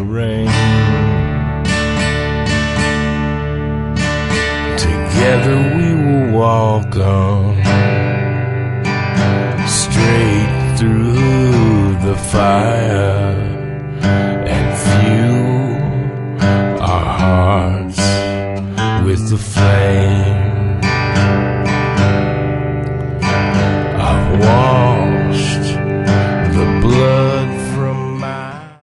rain. Together we will walk on, straight through the fire.